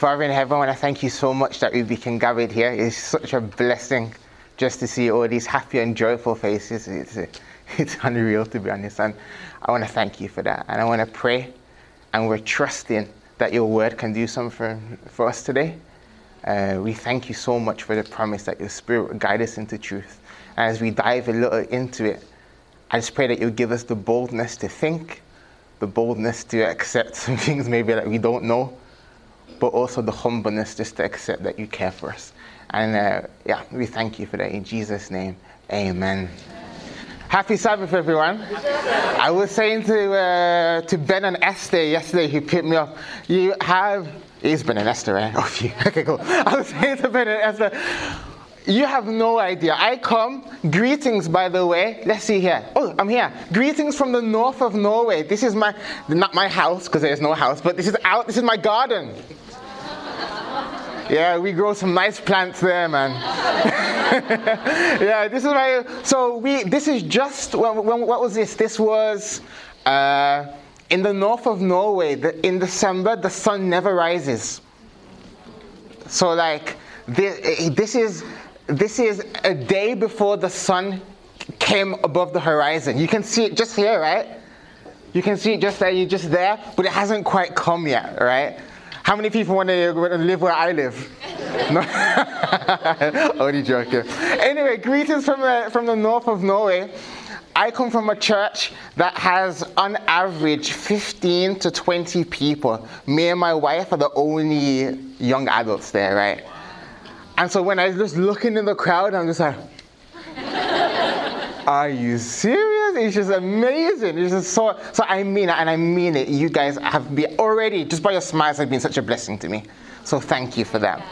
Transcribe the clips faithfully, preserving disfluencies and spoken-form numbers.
Father in heaven, I want to thank you so much that we can gather here. It's such a blessing just to see all these happy and joyful faces. It's, it's unreal, to be honest. And I want to thank you for that. And I want to pray, and we're trusting that your word can do something for us today. Uh, we thank you so much for the promise that your spirit will guide us into truth. And as we dive a little into it, I just pray that you'll give us the boldness to think, the boldness to accept some things maybe that we don't know, but also the humbleness just to accept that you care for us. And uh, yeah, we thank you for that. In Jesus' name, amen. Happy Sabbath, everyone. I was saying to uh, to Ben and Esther yesterday, who picked me up, you have, it's Ben and Esther, right? Oh, phew. Okay, cool. I was saying to Ben and Esther, you have no idea. I come, greetings, by the way. Let's see here. Oh, I'm here. Greetings from the north of Norway. This is my, not my house, because there's no house, but this is out, this is my garden. Yeah, we grow some nice plants there, man. Yeah, this is my, so we, this is just, when, when, what was this? This was uh, in the north of Norway. The, in December, the sun never rises. So like, this, this is, this is a day before the sun came above the horizon. You can see it just here, right? You can see it just there, you're just there, but it hasn't quite come yet, right? How many people want to live where I live? No? Only joking. Anyway, greetings from the, from the north of Norway. I come from a church that has, on average, fifteen to twenty people. Me and my wife are the only young adults there, right? And so when I was just looking in the crowd, I'm just like, are you serious? It's just amazing. It's just so, so I mean it, and I mean it. You guys have been already, just by your smiles, have been such a blessing to me. So thank you for that.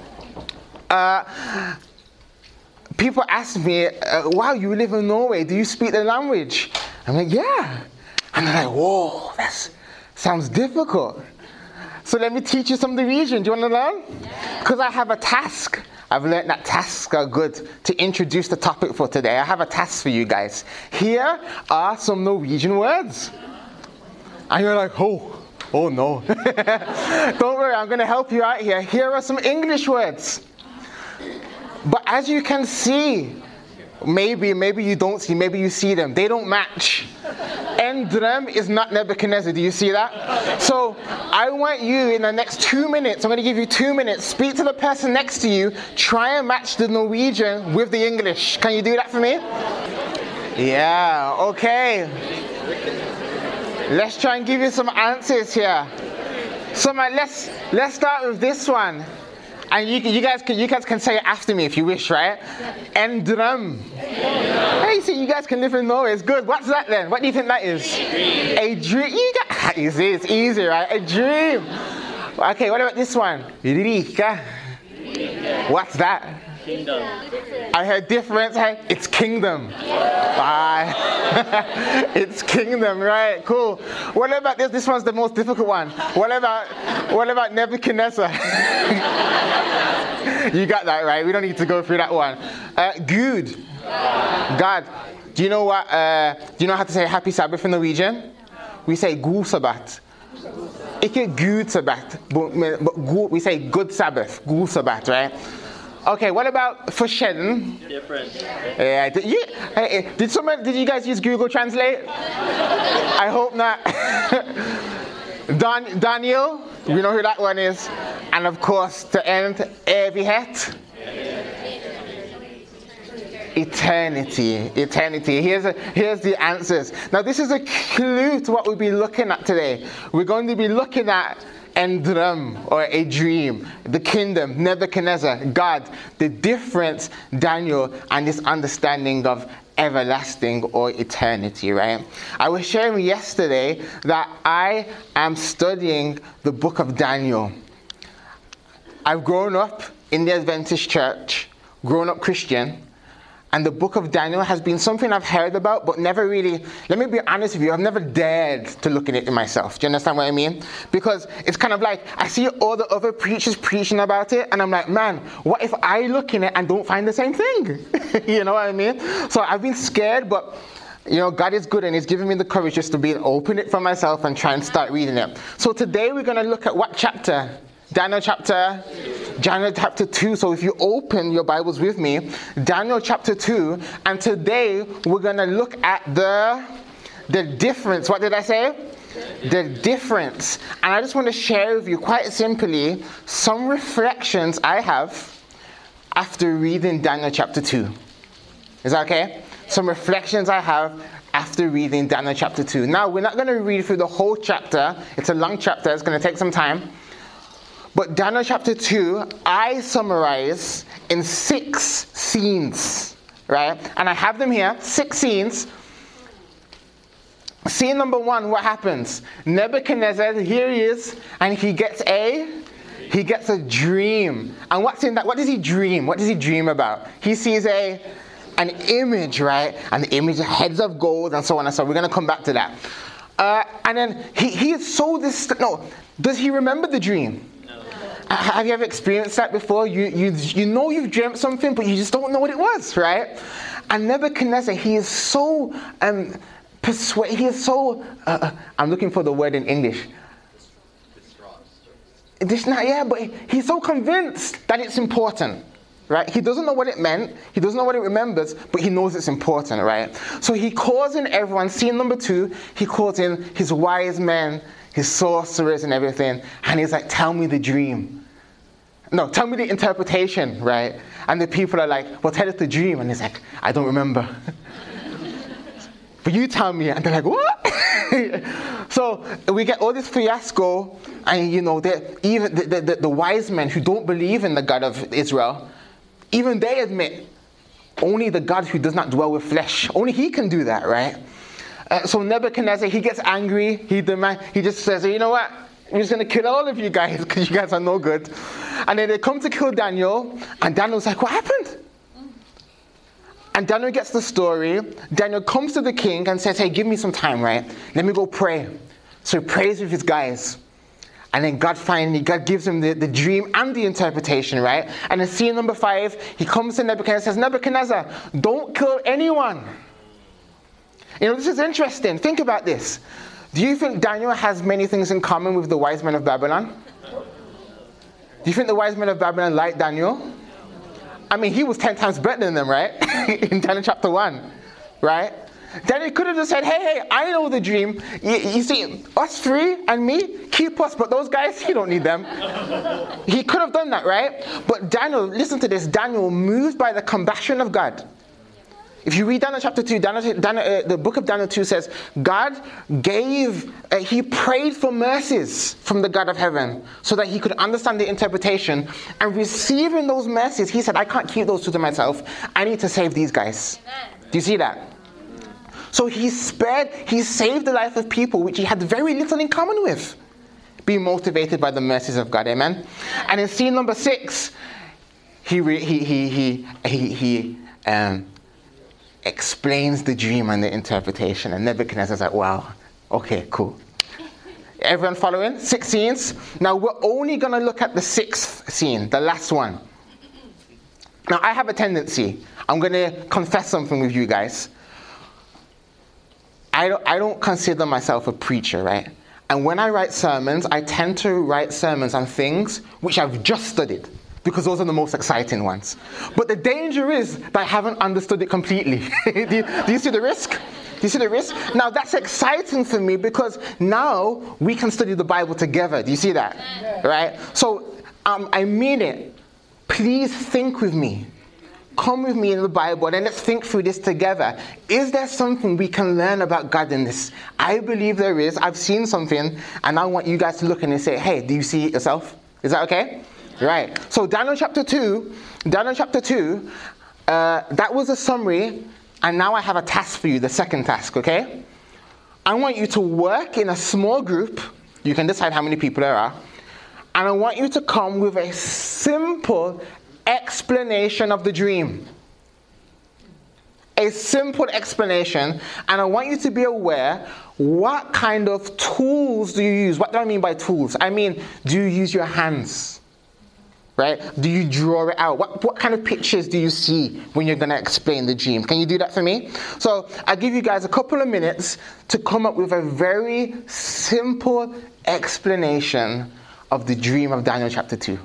Uh, people ask me, uh, wow, you live in Norway. Do you speak the language? I'm like, yeah. And they're like, whoa, that sounds difficult. So let me teach you some of the region. Do you want to learn? Because I have a task. I've learned that tasks are good to introduce the topic for today. I have a task for you guys. Here are some Norwegian words. And you're like, oh, oh no. Don't worry, I'm going to help you out here. Here are some English words. But as you can see, maybe, maybe you don't see, maybe you see them. They don't match. Endrem is not Nebuchadnezzar. Do you see that? So I want you in the next two minutes, I'm going to give you two minutes, speak to the person next to you, try and match the Norwegian with the English. Can you do that for me? Yeah, okay. Let's try and give you some answers here. So my, let's, let's start with this one. And you, you guys can you guys can say it after me if you wish, right? Endrem. Hey, you see, you guys can live in Norway. It's good. What's that then? What do you think that is? A dream. You got, you see, it's easy, right? A dream. Okay, what about this one? Rika. What's that? Kingdom. I heard difference. Hey, it's kingdom. Bye. It's kingdom, right? Cool. What about this? This one's the most difficult one. What about what about Nebuchadnezzar? You got that right. We don't need to go through that one. Uh, Gud. God. Do you know what? Uh, do you know how to say Happy Sabbath in Norwegian? We say God Sabbath. Ikke Gud Sabbath, but, but good, we say good Sabbath. God Sabbath, right? Okay, what about forskjellen? Different. Yeah, did you, hey, did someone, did you guys use Google Translate? I hope not. Dan, Daniel, we know who that one is. And of course, to end, evighet. Eternity, eternity. Here's, a, here's the answers. Now this is a clue to what we'll be looking at today. We're going to be looking at Endrem, or a dream, the kingdom, Nebuchadnezzar, God, the difference, Daniel, and this understanding of everlasting or eternity, right? I was sharing yesterday that I am studying the book of Daniel. I've grown up in the Adventist church, grown up Christian, and the book of Daniel has been something I've heard about, but never really, let me be honest with you, I've never dared to look at it myself. Do you understand what I mean? Because it's kind of like, I see all the other preachers preaching about it, and I'm like, man, what if I look in it and don't find the same thing? You know what I mean? So I've been scared, but you know, God is good and He's given me the courage just to be open it for myself and try and start reading it. So today we're going to look at what chapter? Daniel chapter, Daniel chapter two. So if you open your Bibles with me, Daniel chapter two, and today we're going to look at the, the difference. What did I say? The difference. And I just want to share with you quite simply some reflections I have after reading Daniel chapter two. Is that okay? Some reflections I have after reading Daniel chapter two. Now, we're not going to read through the whole chapter. It's a long chapter. It's going to take some time. But Daniel chapter two, I summarize in six scenes, right? And I have them here, six scenes. Scene number one, what happens? Nebuchadnezzar, here he is, and he gets a, he gets a dream. And what's in that? What does he dream? What does he dream about? He sees a, an image, right? And the image, heads of gold, and so on and so on. We're going to come back to that. Uh, and then he, he is so this. No, does he remember the dream? No. Uh, have you ever experienced that before? You you you know you've dreamt something, but you just don't know what it was, right? And Nebuchadnezzar, he is so um. Persuade, he is so, uh, I'm looking for the word in English. This not, yeah, but he's so convinced that it's important, right? He doesn't know what it meant, he doesn't know what it remembers, but he knows it's important, right? So he calls in everyone, scene number two, he calls in his wise men, his sorcerers and everything, and he's like, tell me the dream. No, tell me the interpretation, right? And the people are like, well, tell us the dream. And he's like, I don't remember. But you tell me. And they're like, what? So we get all this fiasco, and you know, even the, the, the, the wise men who don't believe in the God of Israel, even they admit only the God who does not dwell with flesh, only he can do that, right? Uh, so Nebuchadnezzar, he gets angry, he demand, he just says, you know what, I'm just going to kill all of you guys because you guys are no good. And then they come to kill Daniel, and Daniel's like, what happened? And Daniel gets the story. Daniel comes to the king and says, hey, give me some time, right? Let me go pray. So he prays with his guys. And then God finally, God gives him the, the dream and the interpretation, right? And in scene number five, he comes to Nebuchadnezzar and says, Nebuchadnezzar, don't kill anyone. You know, this is interesting. Think about this. Do you think Daniel has many things in common with the wise men of Babylon? Do you think the wise men of Babylon like Daniel? I mean, he was ten times better than them, right? In Daniel chapter one, right? Daniel could have just said, hey, hey, I know the dream. You, you see, us three and me, keep us, but those guys, you don't need them. He could have done that, right? But Daniel, listen to this, Daniel, moved by the compassion of God. If you read Daniel chapter two, Daniel, Daniel, uh, the book of Daniel two says, God gave, uh, he prayed for mercies from the God of heaven so that he could understand the interpretation. And receiving those mercies, he said, I can't keep those two to myself. I need to save these guys. Amen. Do you see that? So he spared, he saved the life of people which he had very little in common with. Being motivated by the mercies of God. Amen. And in scene number six, he, re, he, he, he, he, he, um, explains the dream and the interpretation, and Nebuchadnezzar's like, wow, okay, cool. Everyone following? Six scenes. Now we're only going to look at the sixth scene, the last one. Now I have a tendency, I'm going to confess something with you guys. I don't, I don't consider myself a preacher, right? And when I write sermons, I tend to write sermons on things which I've just studied, because those are the most exciting ones. But the danger is that I haven't understood it completely. do, you, do you see the risk? Do you see the risk? Now that's exciting for me because now we can study the Bible together. Do you see that? Yeah. Right? So um, I mean it. Please think with me. Come with me in the Bible and let's think through this together. Is there something we can learn about God in this? I believe there is. I've seen something and I want you guys to look and say, hey, do you see it yourself? Is that okay? Right. So Daniel chapter two, Daniel chapter two, uh, that was a summary, and now I have a task for you, the second task, okay? I want you to work in a small group. You can decide how many people there are. And I want you to come with a simple explanation of the dream. A simple explanation, and I want you to be aware, what kind of tools do you use? What do I mean by tools? I mean, do you use your hands? Right? Do you draw it out? What, what kind of pictures do you see when you're going to explain the dream? Can you do that for me? So I'll give you guys a couple of minutes to come up with a very simple explanation of the dream of Daniel chapter two.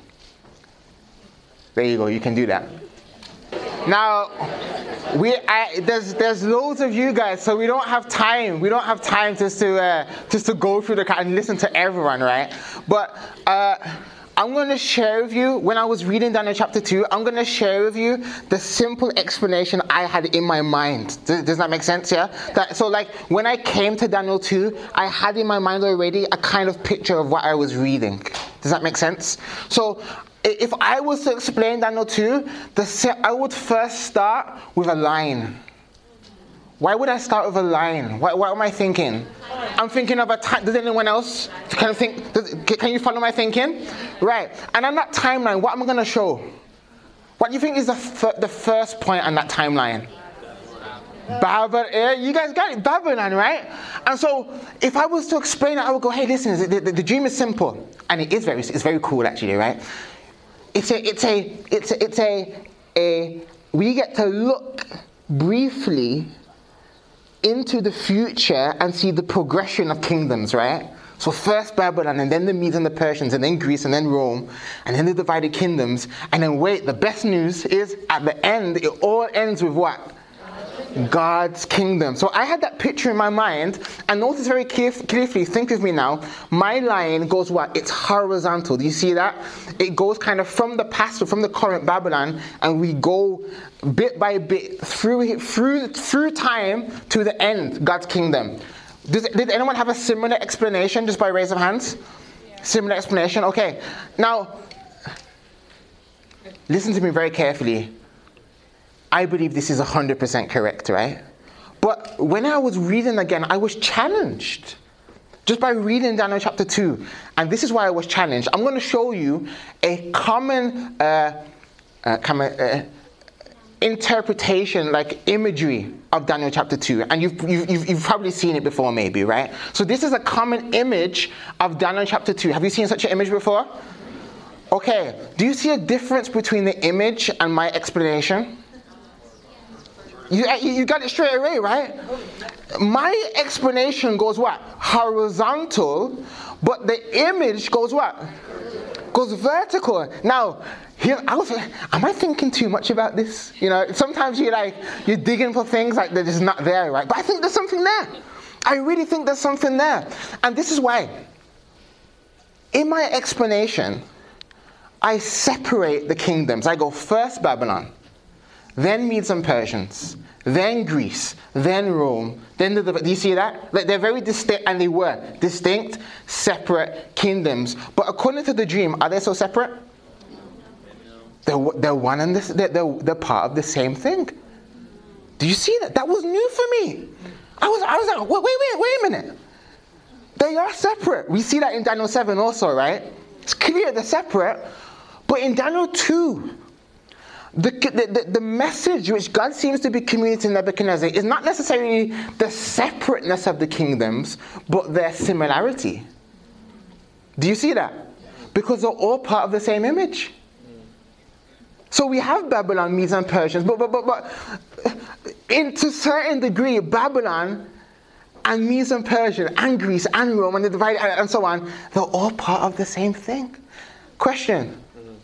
There you go, you can do that. Now, we I, there's there's loads of you guys, so we don't have time. We don't have time just to uh, just to go through the and listen to everyone, right? But uh, I'm going to share with you, when I was reading Daniel chapter two, I'm going to share with you the simple explanation I had in my mind. Does, does that make sense, yeah? That, so like, when I came to Daniel two, I had in my mind already a kind of picture of what I was reading. Does that make sense? So, if I was to explain Daniel two, the, I would first start with a line. Why would I start with a line? What, what am I thinking? I'm thinking of a time. Does anyone else kind of think? Does, can you follow my thinking? Right. And on that timeline, what am I going to show? What do you think is the f- the first point on that timeline? Babylon. Yeah, you guys got it. Babylon, right? And so, if I was to explain it, I would go, "Hey, listen. The, the, the dream is simple, and it is very. It's very cool, actually, right? It's a. It's a. It's a. It's a. a we get to look briefly into the future and see the progression of kingdoms, right? So first Babylon, and then the Medes and the Persians, and then Greece, and then Rome, and then the divided kingdoms. And then wait, the best news is at the end, it all ends with what? God's kingdom. So I had that picture in my mind, and notice very carefully, think with me now, my line goes what? It's horizontal. Do you see that? It goes kind of from the past, from the current Babylon, and we go bit by bit through through through time to the end, God's kingdom. Does, did anyone have a similar explanation, just by raise of hands? Yeah. Similar explanation? Okay. Now, listen to me very carefully. I believe this is one hundred percent correct, right? But when I was reading again, I was challenged. Just by reading Daniel chapter two. And this is why I was challenged. I'm going to show you a common, uh, uh, common uh, interpretation, like imagery of Daniel chapter two. And you've, you've, you've probably seen it before, maybe, right? So this is a common image of Daniel chapter two. Have you seen such an image before? Okay. Do you see a difference between the image and my explanation? You, you got it straight away, right? My explanation goes what? Horizontal, but the image goes what? Goes vertical. Now, here I was, am I thinking too much about this? You know, sometimes you like you're digging for things like they're just not there, right? But I think there's something there. I really think there's something there, and this is why. In my explanation, I separate the kingdoms. I go first Babylon, then Medes and Persians, then Greece, then Rome, then the, do you see that? They're very distinct, and they were distinct, separate kingdoms. But according to the dream, are they so separate? They're, they're one and this, they're, they're, they're part of the same thing. Do you see that? That was new for me. I was, I was like, wait, wait, wait, wait a minute. They are separate. We see that in Daniel seven also, right? It's clear they're separate. But in Daniel two, The, the, the message which God seems to be communicating to Nebuchadnezzar is not necessarily the separateness of the kingdoms, but their similarity. Do you see that? Because they're all part of the same image. So we have Babylon, Medes and Persians, but, but, but, but in, to a certain degree, Babylon and Medes and Persia and Greece and Rome and the divided and so on, they're all part of the same thing. Question.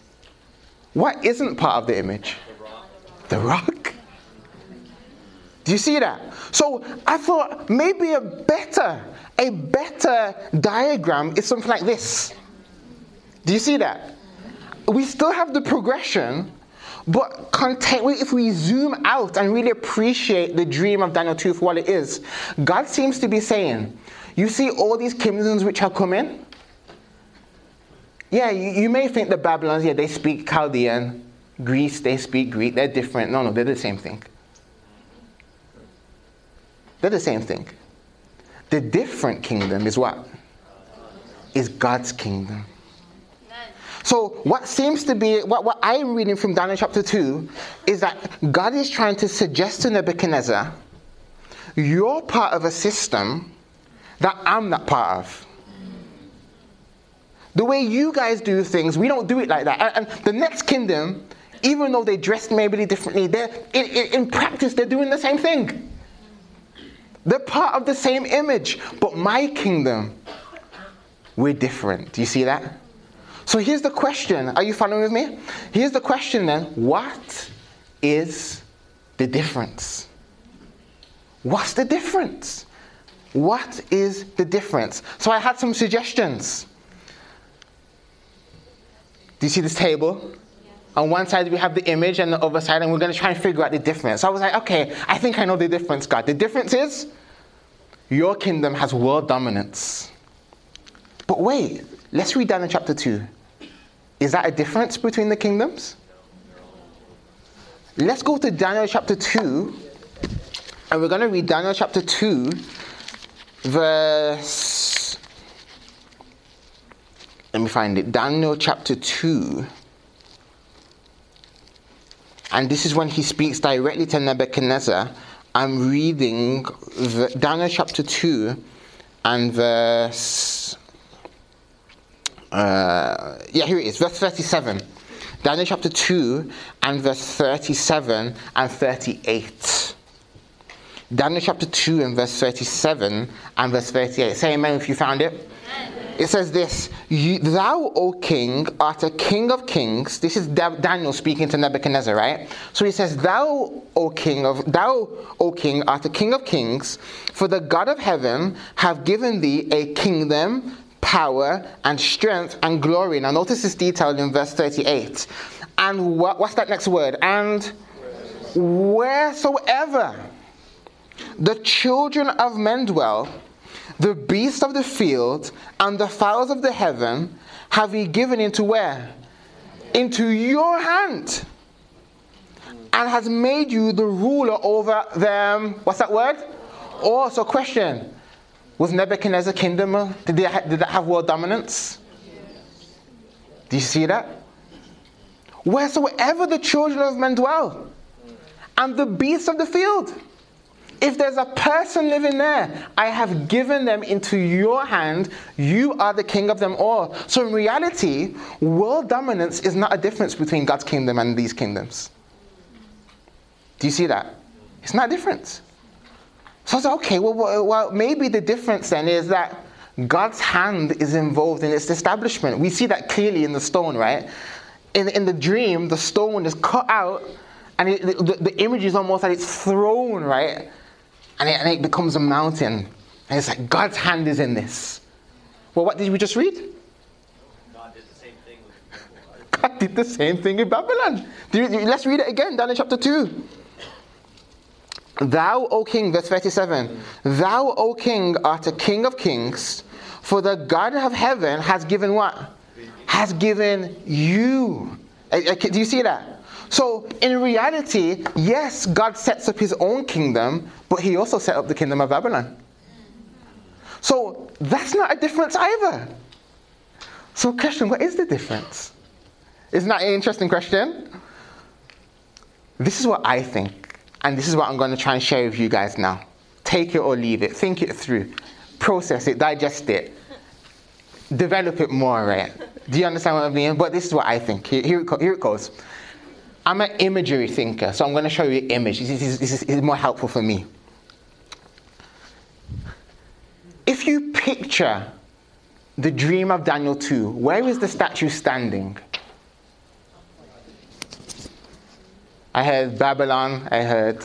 What isn't part of the image? The rock. The rock. Do you see that? So I thought maybe a better, a better diagram is something like this. Do you see that? We still have the progression, but content, if we zoom out and really appreciate the dream of Daniel two for what it is, God seems to be saying, you see all these kingdoms which have come in? Yeah, you, you may think the Babylons, yeah, they speak Chaldean. Greece, they speak Greek. They're different. No, no, they're the same thing. They're the same thing. The different kingdom is what? Is God's kingdom. So what seems to be, what, what I'm reading from Daniel chapter two, is that God is trying to suggest to Nebuchadnezzar, you're part of a system that I'm not part of. The way you guys do things, we don't do it like that. And, and the next kingdom, even though they dress maybe differently, they're, in, in, in practice, they're doing the same thing. They're part of the same image. But my kingdom, we're different. Do you see that? So here's the question. Are you following with me? Here's the question then. What is the difference? What's the difference? What is the difference? So I had some suggestions. Do you see this table? On one side we have the image and the other side, and we're going to try and figure out the difference. So I was like, okay, I think I know the difference, God. The difference is your kingdom has world dominance. But wait, let's read Daniel chapter two. Is that a difference between the kingdoms? Let's go to Daniel chapter two, and we're going to read Daniel chapter two, verse... Let me find it. Daniel chapter two. And this is when he speaks directly to Nebuchadnezzar. I'm reading the, Daniel chapter two and verse... Uh, yeah, here it is, verse thirty-seven. Daniel chapter two and verse thirty-seven and thirty-eight. Daniel chapter two and verse thirty-seven and verse thirty-eight. Say amen if you found it. It says this, you, Thou, O king, art a king of kings. This is Daniel speaking to Nebuchadnezzar, right? So he says, Thou, O king of, Thou, O king, art a king of kings, for the God of heaven have given thee a kingdom, power, and strength, and glory. Now notice this detail in verse thirty-eight. And what, what's that next word? And wheresoever the children of men dwell, the beasts of the field and the fowls of the heaven have he given into where? Into your hand. And has made you the ruler over them. What's that word? Oh, so question. Was Nebuchadnezzar's kingdom, uh, did, they ha- did that have world dominance? Do you see that? Wheresoever the children of men dwell, and the beasts of the field. If there's a person living there, I have given them into your hand. You are the king of them all. So in reality, world dominance is not a difference between God's kingdom and these kingdoms. Do you see that? It's not a difference. So I was like, okay, well, well, maybe the difference then is that God's hand is involved in its establishment. We see that clearly in the stone, right? In, in the dream, the stone is cut out, and it, the, the image is almost like it's thrown, right? And it, and it becomes a mountain. And it's like, God's hand is in this. Well, what did we just read? God did the same thing with Babylon. God did the same thing in Babylon. Do you, let's read it again, Daniel chapter two. Thou, O king, verse thirty-seven. Thou, O king, art a king of kings, for the God of heaven has given what? Has given you. Do you see that? So, in reality, yes, God sets up his own kingdom, but he also set up the kingdom of Babylon. So, that's not a difference either. So, question, what is the difference? Isn't that an interesting question? This is what I think. And this is what I'm going to try and share with you guys now. Take it or leave it. Think it through. Process it. Digest it. Develop it more, right? Do you understand what I mean? But this is what I think. Here, here, it, here it goes. I'm an imagery thinker, so I'm going to show you an image. This is, this is more helpful for me. If you picture the dream of Daniel two, where is the statue standing? I heard Babylon, I heard.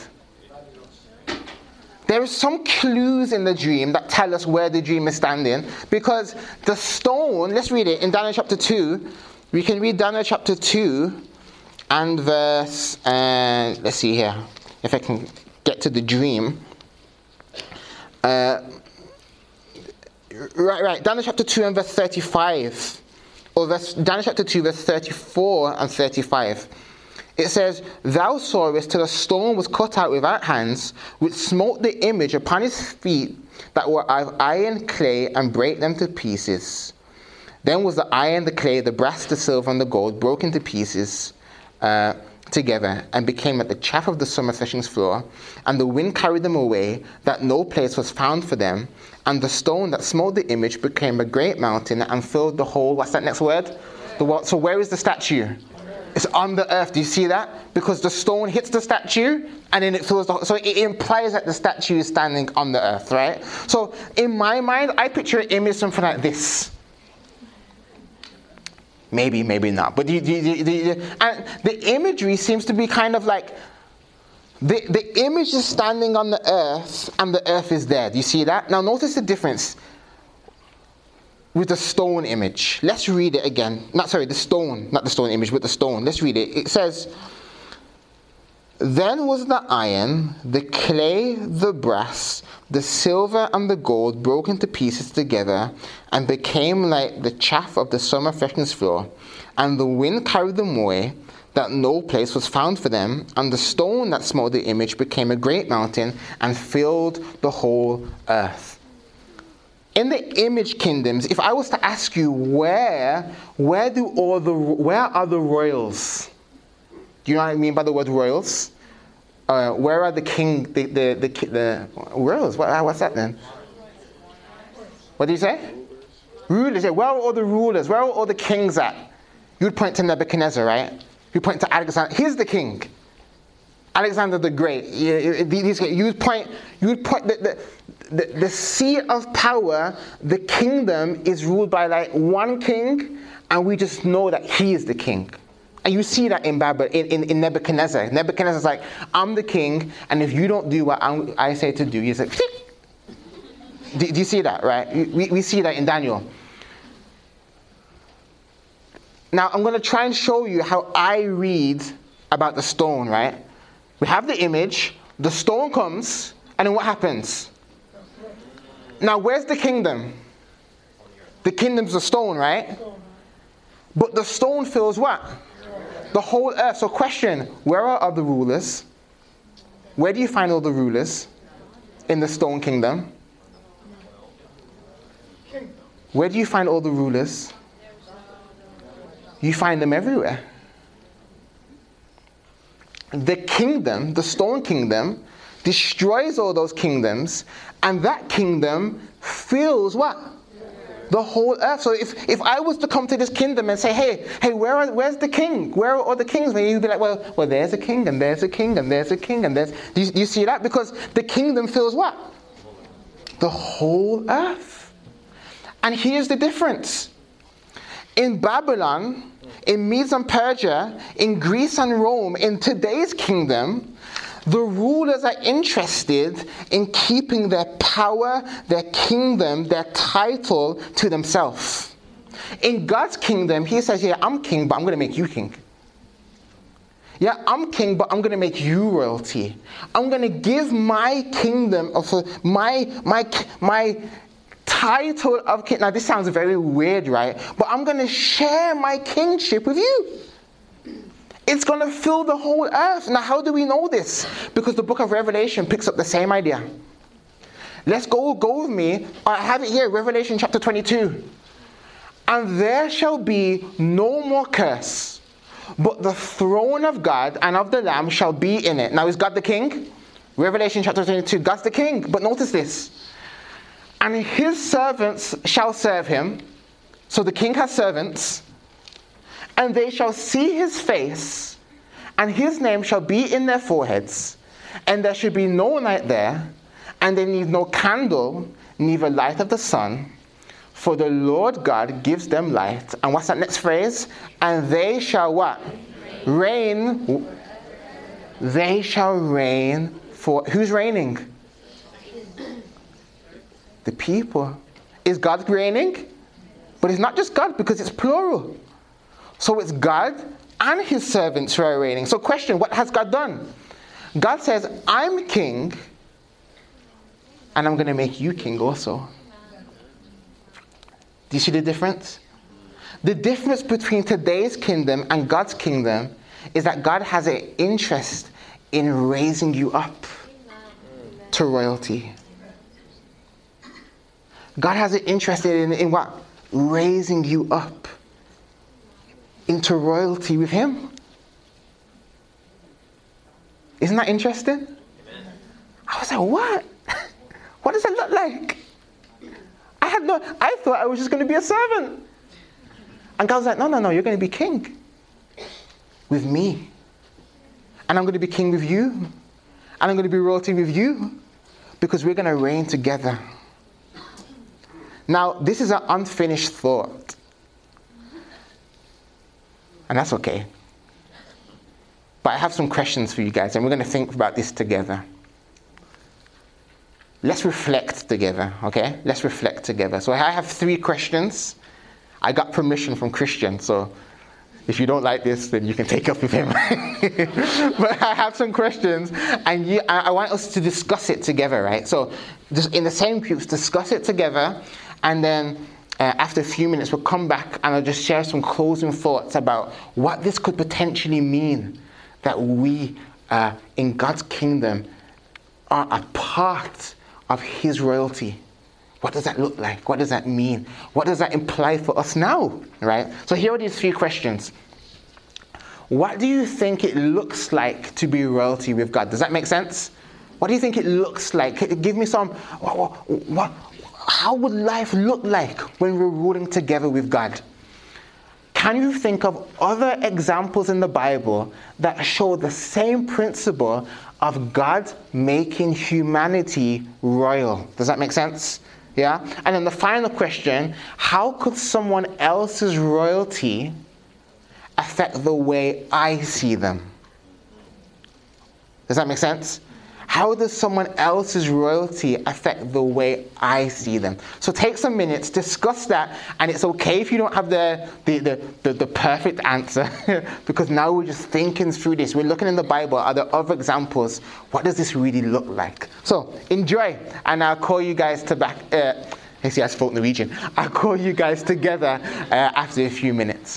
There are some clues in the dream that tell us where the dream is standing, because the stone, let's read it in Daniel chapter two. We can read Daniel chapter two and verse, uh, let's see here, if I can get to the dream. Uh, right, right, Daniel chapter two and verse thirty-five, or verse, Daniel chapter two, verse thirty-four and thirty-five. It says, Thou sawest till a stone was cut out without hands, which smote the image upon his feet that were of iron, clay, and brake them to pieces. Then was the iron, the clay, the brass, the silver, and the gold broken to pieces uh, together, and became at the chaff of the summer threshing's floor. And the wind carried them away, that no place was found for them. And the stone that smote the image became a great mountain, and filled the whole, what's that next word? The what? So where is the statue? It's on the earth. Do you see that? Because the stone hits the statue and then it fills the... So it implies that the statue is standing on the earth, right? So in my mind, I picture an image something like this. Maybe, maybe not. But the, the, the, the, and the imagery seems to be kind of like, the, the image is standing on the earth and the earth is there. Do you see that? Now notice the difference with the stone image. Let's read it again. Not sorry, the stone, not the stone image, but the stone. Let's read it. It says, then was the iron, the clay, the brass, the silver and the gold broken to pieces together and became like the chaff of the summer freshness floor. And the wind carried them away, that no place was found for them. And the stone that smote the image became a great mountain and filled the whole earth. In the image kingdoms, if I was to ask you where, where do all the, where are the royals? Do you know what I mean by the word royals? Uh, where are the king, the, the, the, the royals? What, what's that then? What did you say? Rulers. Yeah. Where are all the rulers? Where are all the kings at? You'd point to Nebuchadnezzar, right? You point to Alexander. Here's the king. Alexander the Great. You would point, you would point the, the, the, the seat of power, the kingdom is ruled by like one king, and we just know that he is the king. And you see that in Babel, in, in, in Nebuchadnezzar. Nebuchadnezzar's like, I'm the king, and if you don't do what I'm, I say to do, he's like, do, do you see that, right? We, we see that in Daniel. Now, I'm going to try and show you how I read about the stone, right? We have the image, the stone comes, and then what happens? Now, where's the kingdom? The kingdom's the stone, right? But the stone fills what? The whole earth. So question, where are other rulers? Where do you find all the rulers in the stone kingdom? Where do you find all the rulers? You find them everywhere. The kingdom, the stone kingdom, destroys all those kingdoms, and that kingdom fills what? The whole earth. So if, if I was to come to this kingdom and say, hey, hey, where are, where's the king? Where are all the kings? And you'd be like, well, well, there's a king, and there's a king, and there's a king, and there's... Do you, do you see that? Because the kingdom fills what? The whole earth. And here's the difference. In Babylon, in Medes and Persia, in Greece and Rome, in today's kingdom, the rulers are interested in keeping their power, their kingdom, their title to themselves. In God's kingdom, he says, yeah, I'm king, but I'm going to make you king. Yeah, I'm king, but I'm going to make you royalty. I'm going to give my kingdom, of my, my, my title of king. Now, this sounds very weird, right? But I'm going to share my kingship with you. It's going to fill the whole earth. Now, how do we know this? Because the book of Revelation picks up the same idea. Let's go, go with me. I have it here, Revelation chapter twenty-two. And there shall be no more curse, but the throne of God and of the Lamb shall be in it. Now, is God the king? Revelation chapter twenty-two, God's the king. But notice this. And his servants shall serve him. So the king has servants. And they shall see his face, and his name shall be in their foreheads. And there shall be no night there, and they need no candle, neither light of the sun. For the Lord God gives them light. And what's that next phrase? And they shall what? Reign. They shall reign for... Who's reigning? The people. Is God reigning? But it's not just God, because it's plural. So it's God and his servants who are reigning. So question, what has God done? God says, I'm king, and I'm going to make you king also. Do you see the difference? The difference between today's kingdom and God's kingdom is that God has an interest in raising you up to royalty. God has an interest in, in what? Raising you up into royalty with him. Isn't that interesting? Amen. I was like, what? What does that look like? I had no, I thought I was just going to be a servant. And God was like, no, no, no, you're going to be king with me. And I'm going to be king with you. And I'm going to be royalty with you. Because we're going to reign together. Now, this is an unfinished thought. And that's okay. But I have some questions for you guys, and we're going to think about this together. Let's reflect together, okay? Let's reflect together. So I have three questions. I got permission from Christian, so if you don't like this, then you can take up with him. But I have some questions, and you, I, I want us to discuss it together, right? So just in the same groups, discuss it together, and then uh, after a few minutes, we'll come back and I'll just share some closing thoughts about what this could potentially mean, that we uh, in God's kingdom are a part of his royalty. What does that look like? What does that mean? What does that imply for us now, right? So here are these three questions. What do you think it looks like to be royalty with God? Does that make sense? What do you think it looks like? Give me some, what, what, how would life look like when we're ruling together with God? Can you think of other examples in the Bible that show the same principle of God making humanity royal? Does that make sense? Yeah? And then the final question, how could someone else's royalty affect the way I see them? Does that make sense? How does someone else's royalty affect the way I see them? So take some minutes, discuss that, and it's okay if you don't have the, the, the, the, the perfect answer, because now we're just thinking through this. We're looking in the Bible. Are there other examples? What does this really look like? So enjoy, and I'll call you guys to back. Uh, I see I spoke Norwegian. I'll call you guys together uh, after a few minutes.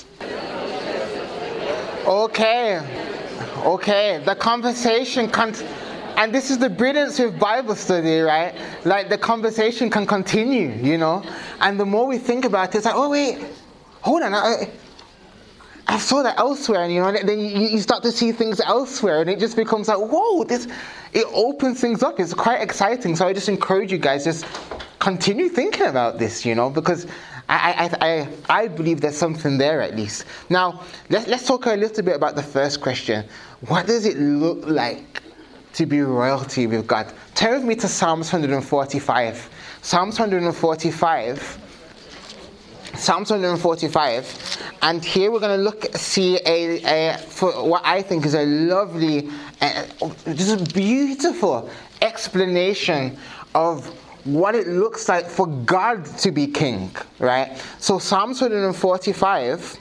Okay, okay, the conversation continues. And this is the brilliance with Bible study, right? Like the conversation can continue, you know? And the more we think about it, it's like, oh wait, hold on, I, I saw that elsewhere, and you know, then you, you start to see things elsewhere, and it just becomes like, whoa, this, it opens things up. It's quite exciting. So I just encourage you guys, just continue thinking about this, you know, because I, I, I, I believe there's something there at least. Now, let's, let's talk a little bit about the first question. What does it look like to be royalty with God? Turn with me to Psalms one forty-five. Psalms one forty-five. Psalms one forty-five. And here we're going to look, see a, a for what I think is a lovely, uh, just a beautiful explanation of what it looks like for God to be king, right? So Psalms one forty-five.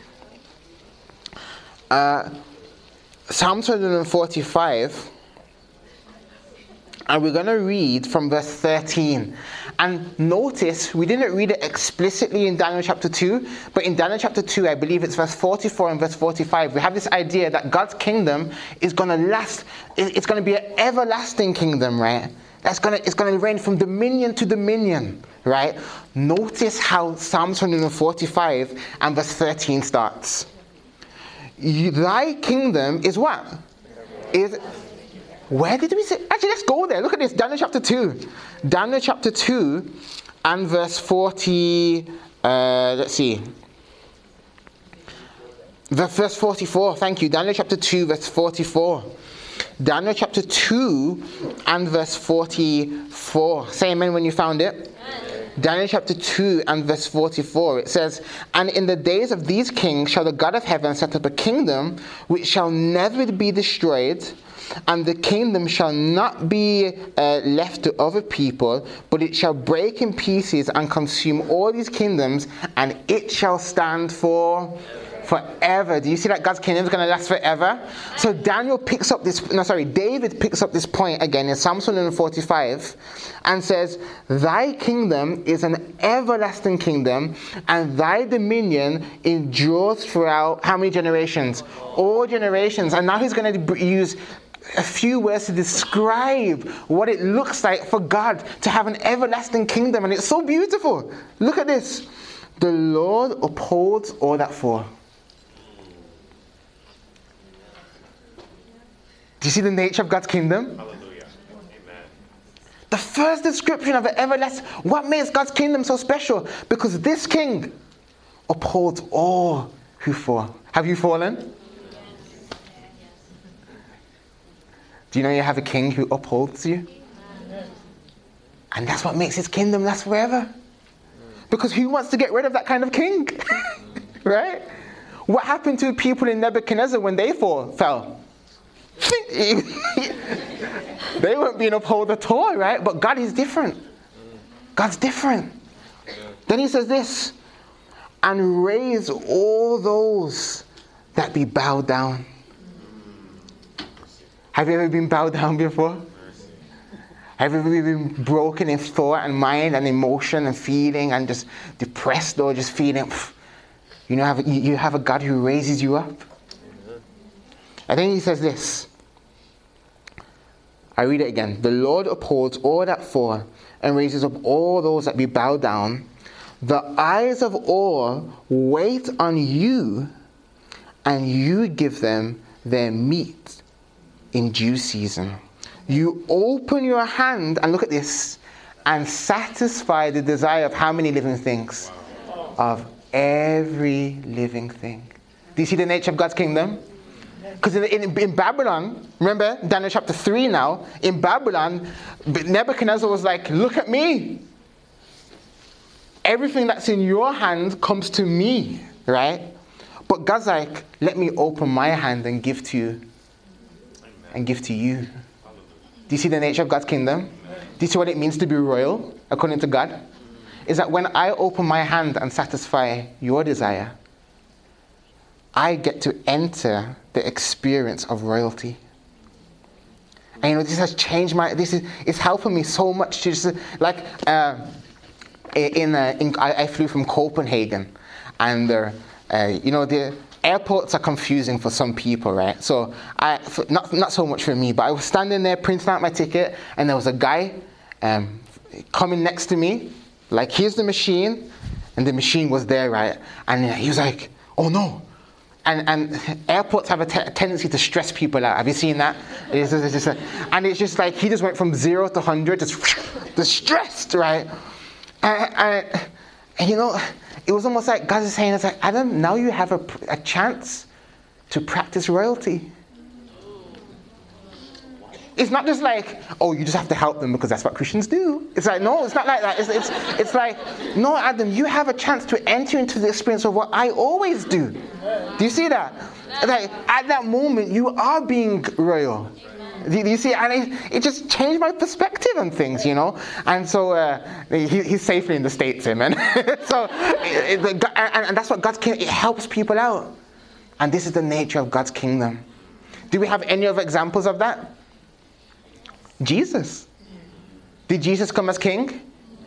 Uh, Psalms one forty-five. And we're going to read from verse thirteen. And notice, we didn't read it explicitly in Daniel chapter two, but in Daniel chapter two, I believe it's verse forty-four and verse forty-five, we have this idea that God's kingdom is going to last, it's going to be an everlasting kingdom, right? That's going to, it's going to reign from dominion to dominion, right? Notice how Psalms one forty-five and verse thirteen starts. Thy kingdom is what? Is... Where did we say? Actually, let's go there. Look at this. Daniel chapter two. Daniel chapter two and verse forty. Uh, let's see. Verse forty-four. Thank you. Daniel chapter two, verse forty-four. Daniel chapter two and verse forty-four. Say amen when you found it. Amen. Daniel chapter two and verse forty-four. It says, and in the days of these kings shall the God of heaven set up a kingdom which shall never be destroyed, and the kingdom shall not be uh, left to other people, but it shall break in pieces and consume all these kingdoms, and it shall stand for forever. Do you see that God's kingdom is going to last forever? So Daniel picks up this, no sorry, David picks up this point again in Psalms one forty-five and says, thy kingdom is an everlasting kingdom, and thy dominion endures throughout how many generations? All generations. And now he's going to use a few words to describe what it looks like for God to have an everlasting kingdom, and it's so beautiful. Look at this. The Lord upholds all that fall. Do you see the nature of God's kingdom? Hallelujah. Amen. The first description of an everlasting, what makes God's kingdom so special? Because this king upholds all who fall. Have you fallen? Do you know you have a king who upholds you? And that's what makes his kingdom last forever. Because who wants to get rid of that kind of king? Right? What happened to people in Nebuchadnezzar when they fall, fell? They weren't being upheld at all, right? But God is different. God's different. Then he says this, and raise all those that be bowed down. Have you ever been bowed down before? Have you ever been broken in thought and mind and emotion and feeling and just depressed or just feeling, you know, have, you have a God who raises you up? And then he says this. I read it again. The Lord upholds all that fall and raises up all those that be bowed down. The eyes of all wait on you, and you give them their meat in due season. You open your hand, and look at this, and satisfy the desire of how many living things? Of every living thing. Do you see the nature of God's kingdom? Because in, in, in Babylon, remember, Daniel chapter three now, in Babylon, Nebuchadnezzar was like, look at me. Everything that's in your hand comes to me, right? But God's like, let me open my hand and give to you. And give to you. Do you see the nature of God's kingdom? Do you see what it means to be royal, according to God? Is that when I open my hand and satisfy your desire, I get to enter the experience of royalty. And you know, this has changed my, this is, it's helping me so much to just, like, uh, in, uh, in I, I flew from Copenhagen, and uh, uh, you know, the airports are confusing for some people, right? So, I, for, not, not so much for me, but I was standing there printing out my ticket, and there was a guy um, coming next to me, like, here's the machine, and the machine was there, right? And he was like, oh no. And, and airports have a, te- a tendency to stress people out. Have you seen that? It's just, it's just a, and it's just like he just went from zero to hundred, just, just stressed, right? And, and, and you know, it was almost like God is saying, "It's like Adam, now you have a, a chance to practice royalty." It's not just like, oh, you just have to help them because that's what Christians do. It's like, no, it's not like that. It's, it's, it's like, no, Adam, you have a chance to enter into the experience of what I always do. Do you see that? Like, at that moment, you are being royal. Do you see? And it, it just changed my perspective on things, you know. And so uh, he, he's safely in the States, amen. so, it, it, and, and that's what God's kingdom, it helps people out. And this is the nature of God's kingdom. Do we have any other examples of that? Jesus. Did Jesus come as king?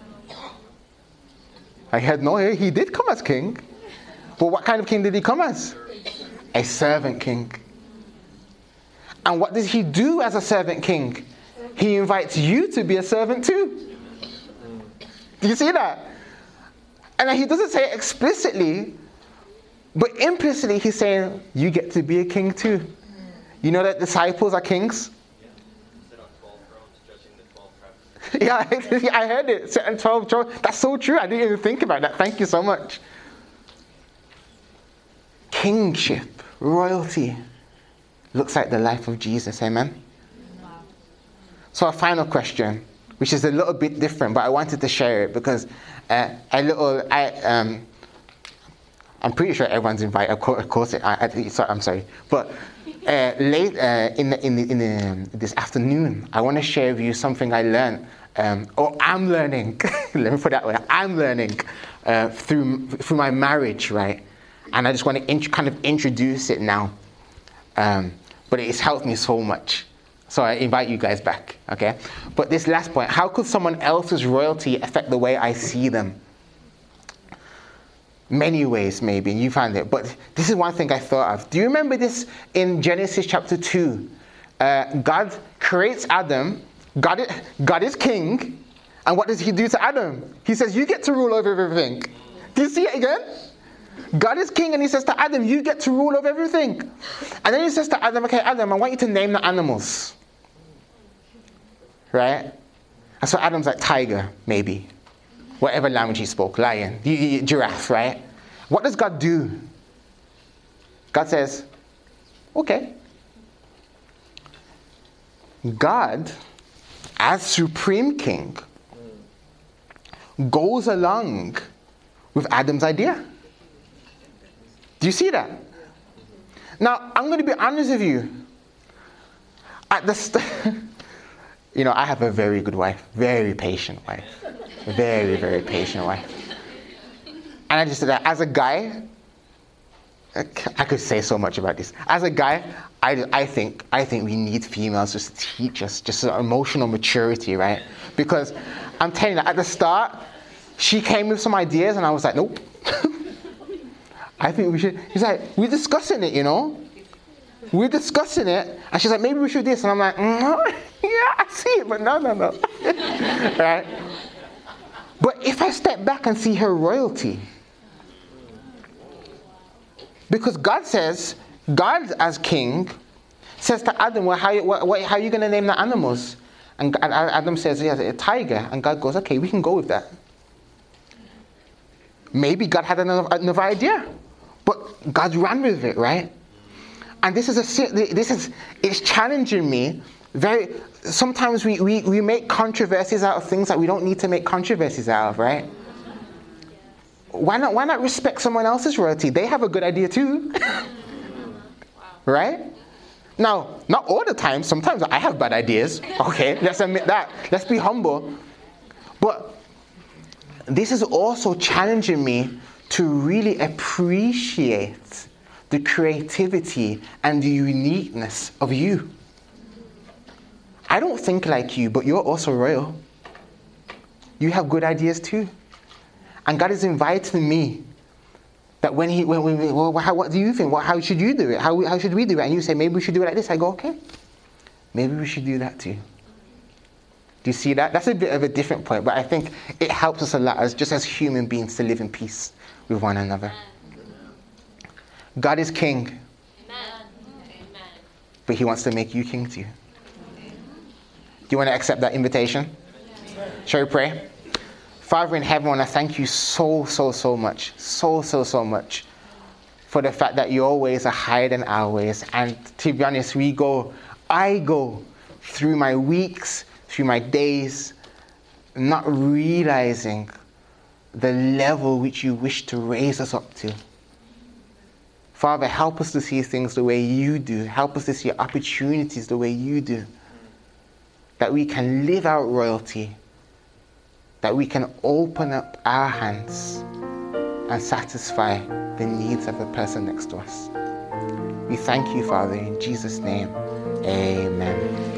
I had no idea. He did come as king. But what kind of king did he come as? A servant king. And what does he do as a servant king? He invites you to be a servant too. Do you see that? And he doesn't say it explicitly, but implicitly he's saying, you get to be a king too. You know that disciples are kings? Yeah, I heard it. twelve, twelve. That's so true. I didn't even think about that. Thank you so much. Kingship, royalty, looks like the life of Jesus. Amen? Wow. So a final question, which is a little bit different, but I wanted to share it because uh, a little, I, um, I'm pretty sure everyone's invited. Of course, of course I, I, sorry, I'm sorry. But uh, late uh, in, the, in, the, in the, this afternoon, I want to share with you something I learned, um, or I'm learning. Let me put it that way. I'm learning uh, through through my marriage, right? And I just want to int- kind of introduce it now. Um, but it's helped me so much. So I invite you guys back, okay? But this last point, how could someone else's royalty affect the way I see them? Many ways, maybe, and you found it. But this is one thing I thought of. Do you remember this in Genesis chapter two? Uh, God creates Adam. God, God is king. And what does he do to Adam? He says, you get to rule over everything. Do you see it again? God is king, and he says to Adam, you get to rule over everything. And then he says to Adam, okay, Adam, I want you to name the animals. Right? And so Adam's like tiger, maybe. Whatever language he spoke, lion, giraffe, right? What does God do? God says, okay. God, as supreme king, goes along with Adam's idea. Do you see that? Now, I'm going to be honest with you. At the st- you know, I have a very good wife, very patient wife, very, very patient wife. And I just said that as a guy, I could say so much about this. As a guy, I, I think I think we need females just to teach us just emotional maturity, right? Because I'm telling you, at the start, she came with some ideas, and I was like, nope. I think we should. He's like, we're discussing it, you know. We're discussing it, and she's like, maybe we should do this, and I'm like, mm, no, yeah, I see it, but no, no, no, right? But if I step back and see her royalty, because God says, God as king says to Adam, well, how, what, what, how are you going to name the animals? And, and Adam says, yeah, a tiger. And God goes, okay, we can go with that. Maybe God had another, another idea, but God ran with it, right? And this is a this is it's challenging me. Very sometimes we, we, we make controversies out of things that we don't need to make controversies out of, right? Why not why not respect someone else's royalty? They have a good idea too. Right? Now, not all the time. Sometimes I have bad ideas. Okay, let's admit that. Let's be humble. But this is also challenging me to really appreciate the creativity and the uniqueness of you. I don't think like you, but you're also royal. You have good ideas too. And God is inviting me that when he, when, when, well, how, what do you think? What, how should you do it? How, how should we do it? And you say, maybe we should do it like this. I go, okay. Maybe we should do that too. Do you see that? That's a bit of a different point, but I think it helps us a lot as just as human beings to live in peace with one another. God is king. Amen. But he wants to make you king too. Do you want to accept that invitation? Shall we pray? Father in heaven, I want to thank you so, so, so much, so, so, so much for the fact that your ways are higher than our ways. And to be honest, we go, I go through my weeks, through my days, not realizing the level which you wish to raise us up to. Father, help us to see things the way you do. Help us to see opportunities the way you do. That we can live out royalty. That we can open up our hands and satisfy the needs of the person next to us. We thank you, Father, in Jesus' name. Amen.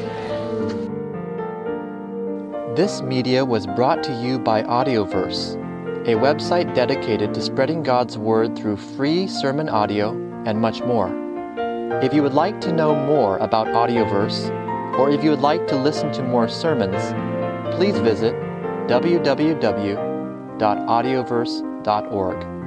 This media was brought to you by Audioverse, a website dedicated to spreading God's Word through free sermon audio and much more. If you would like to know more about Audioverse, or if you would like to listen to more sermons, please visit w w w dot audioverse dot org.